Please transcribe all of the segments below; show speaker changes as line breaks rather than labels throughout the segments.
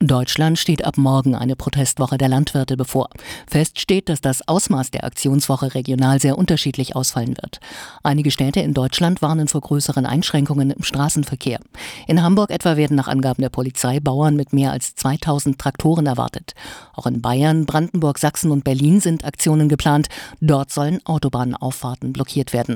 Deutschland steht ab morgen eine Protestwoche der Landwirte bevor. Fest steht, dass das Ausmaß der Aktionswoche regional sehr unterschiedlich ausfallen wird. Einige Städte in Deutschland warnen vor größeren Einschränkungen im Straßenverkehr. In Hamburg etwa werden nach Angaben der Polizei Bauern mit mehr als 2000 Traktoren erwartet. Auch in Bayern, Brandenburg, Sachsen und Berlin sind Aktionen geplant. Dort sollen Autobahnauffahrten blockiert werden.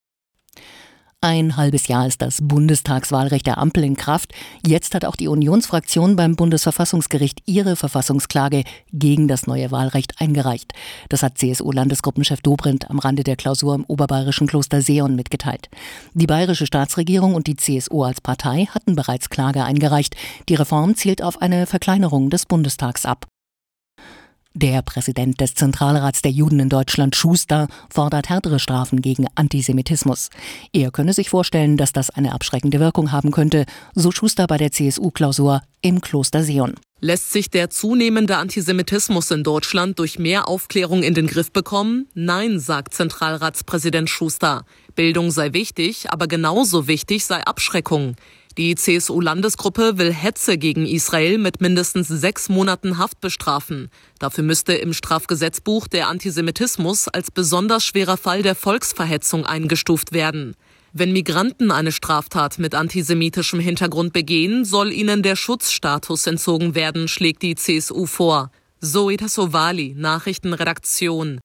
Ein halbes Jahr ist das Bundestagswahlrecht der Ampel in Kraft. Jetzt hat auch die Unionsfraktion beim Bundesverfassungsgericht ihre Verfassungsklage gegen das neue Wahlrecht eingereicht. Das hat CSU-Landesgruppenchef Dobrindt am Rande der Klausur im oberbayerischen Kloster Seeon mitgeteilt. Die bayerische Staatsregierung und die CSU als Partei hatten bereits Klage eingereicht. Die Reform zielt auf eine Verkleinerung des Bundestags ab. Der Präsident des Zentralrats der Juden in Deutschland, Schuster, fordert härtere Strafen gegen Antisemitismus. Er könne sich vorstellen, dass das eine abschreckende Wirkung haben könnte, so Schuster bei der CSU-Klausur im Kloster Seeon.
Lässt sich der zunehmende Antisemitismus in Deutschland durch mehr Aufklärung in den Griff bekommen? Nein, sagt Zentralratspräsident Schuster. Bildung sei wichtig, aber genauso wichtig sei Abschreckung. Die CSU-Landesgruppe will Hetze gegen Israel mit mindestens 6 Monaten Haft bestrafen. Dafür müsste im Strafgesetzbuch der Antisemitismus als besonders schwerer Fall der Volksverhetzung eingestuft werden. Wenn Migranten eine Straftat mit antisemitischem Hintergrund begehen, soll ihnen der Schutzstatus entzogen werden, schlägt die CSU vor. Zoe Tassovali, Nachrichtenredaktion.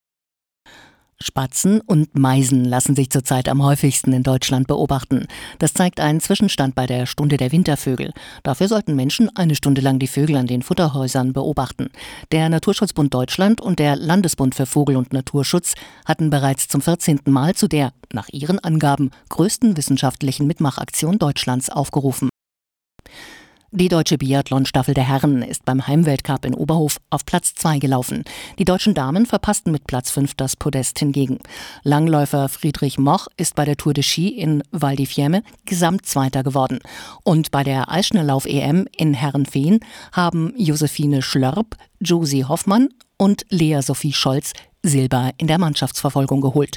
Spatzen und Meisen lassen sich zurzeit am häufigsten in Deutschland beobachten. Das zeigt ein Zwischenstand bei der Stunde der Wintervögel. Dafür sollten Menschen eine Stunde lang die Vögel an den Futterhäusern beobachten. Der Naturschutzbund Deutschland und der Landesbund für Vogel- und Naturschutz hatten bereits zum 14. Mal zu der, nach ihren Angaben, größten wissenschaftlichen Mitmachaktion Deutschlands aufgerufen. Die deutsche Biathlon-Staffel der Herren ist beim Heimweltcup in Oberhof auf Platz 2 gelaufen. Die deutschen Damen verpassten mit Platz 5 das Podest hingegen. Langläufer Friedrich Moch ist bei der Tour de Ski in Val di Fiemme Gesamtzweiter geworden. Und bei der Eisschnelllauf-EM in Herrenfehn haben Josephine Schlörp, Josie Hoffmann und Lea Sophie Scholz Silber in der Mannschaftsverfolgung geholt.